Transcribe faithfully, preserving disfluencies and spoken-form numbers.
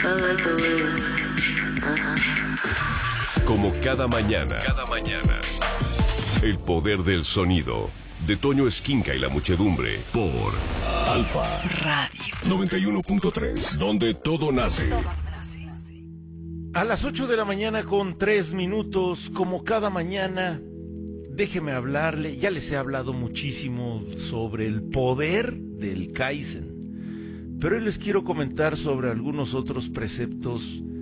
Como cada mañana, cada mañana, el poder del sonido, de Toño Esquinca y la muchedumbre, por Alfa Radio noventa y uno punto tres, donde todo nace. A las ocho de la mañana con tres minutos, como cada mañana, déjeme hablarle, ya les he hablado muchísimo sobre el poder del Kaizen, pero hoy les quiero comentar sobre algunos otros preceptos